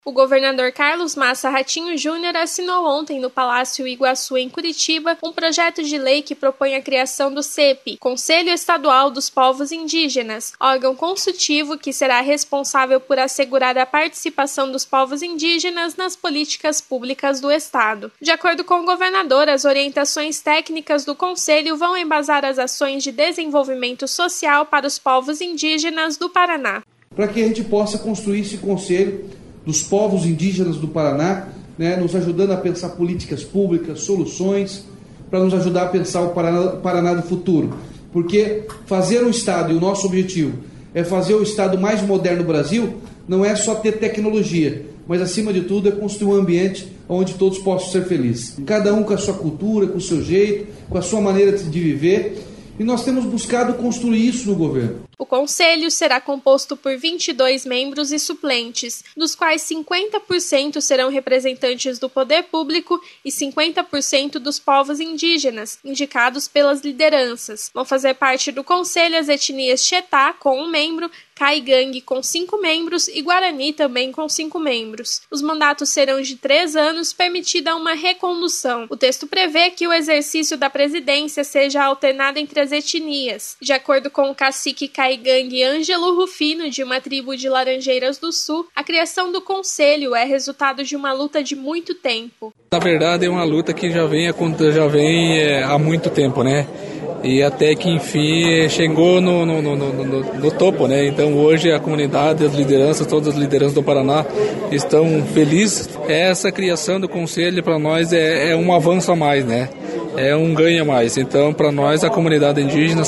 O governador Carlos Massa Ratinho Júnior assinou ontem no Palácio Iguaçu, em Curitiba, um projeto de lei que propõe a criação do CEP, Conselho Estadual dos Povos Indígenas, órgão consultivo que será responsável por assegurar a participação dos povos indígenas nas políticas públicas do Estado. De acordo com o governador, as orientações técnicas do Conselho vão embasar as ações de desenvolvimento social para os povos indígenas do Paraná. Para que a gente possa construir esse Conselho dos povos indígenas do Paraná, nos ajudando a pensar políticas públicas, soluções, para nos ajudar a pensar o Paraná do futuro. Porque fazer um Estado, e o nosso objetivo é fazer o Estado mais moderno do Brasil, não é só ter tecnologia, mas acima de tudo é construir um ambiente onde todos possam ser felizes. Cada um com a sua cultura, com o seu jeito, com a sua maneira de viver, e nós temos buscado construir isso no governo. O Conselho será composto por 22 membros e suplentes, dos quais 50% serão representantes do poder público e 50% dos povos indígenas, indicados pelas lideranças. Vão fazer parte do Conselho as etnias Xetá, com 1 membro, Caigangue, com 5 membros e Guarani, também com 5 membros. Os mandatos serão de 3 anos, permitida uma recondução. O texto prevê que o exercício da presidência seja alternado entre as etnias. De acordo com o cacique Caigangue Ângelo Rufino, de uma tribo de Laranjeiras do Sul, a criação do Conselho é resultado de uma luta de muito tempo. Na verdade, é uma luta que já vem há muito tempo, E até que, enfim, chegou no topo, Então, hoje, a comunidade, as lideranças, todas as lideranças do Paraná estão felizes. Essa criação do Conselho, para nós, é um avanço a mais, É um ganho a mais. Então, para nós, a comunidade indígena,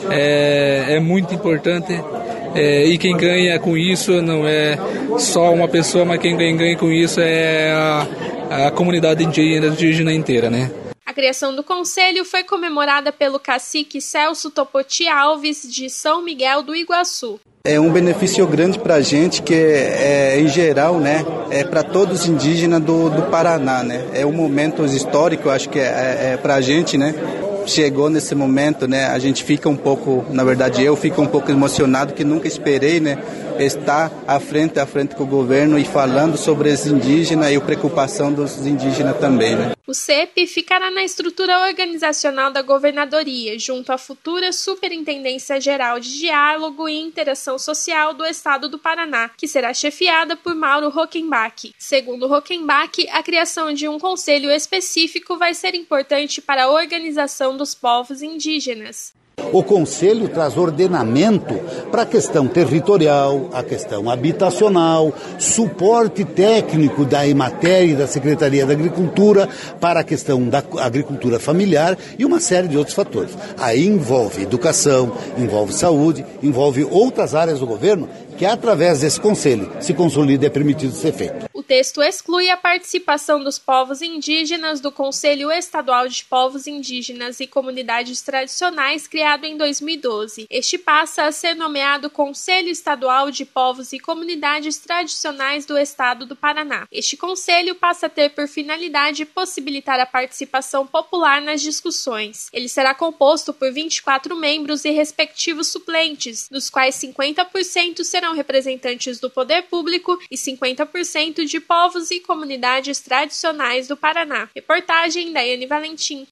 é muito importante. E quem ganha com isso não é só uma pessoa, mas quem ganha com isso é a comunidade indígena inteira, A criação do Conselho foi comemorada pelo cacique Celso Topoti Alves, de São Miguel do Iguaçu. É um benefício grande para a gente, que em geral, é para todos os indígenas do Paraná, É um momento histórico, acho que é para a gente, Chegou nesse momento, a gente fica um pouco, na verdade eu fico um pouco emocionado, que nunca esperei, estar à frente com o governo e falando sobre os indígenas e a preocupação dos indígenas também, O CEP ficará na estrutura organizacional da governadoria, junto à futura Superintendência Geral de Diálogo e Interação Social do Estado do Paraná, que será chefiada por Mauro Rockenbach. Segundo Rockenbach, a criação de um conselho específico vai ser importante para a organização dos povos indígenas. O Conselho traz ordenamento para a questão territorial, a questão habitacional, suporte técnico da Emater e da Secretaria da Agricultura para a questão da agricultura familiar e uma série de outros fatores. Aí envolve educação, envolve saúde, envolve outras áreas do governo que através desse Conselho se consolida e é permitido ser feito. O texto exclui a participação dos povos indígenas do Conselho Estadual de Povos Indígenas e Comunidades Tradicionais, criado em 2012. Este passa a ser nomeado Conselho Estadual de Povos e Comunidades Tradicionais do Estado do Paraná. Este conselho passa a ter por finalidade possibilitar a participação popular nas discussões. Ele será composto por 24 membros e respectivos suplentes, dos quais 50% serão representantes do poder público e 50% de povos e comunidades tradicionais do Paraná. Reportagem Daiane Valentim.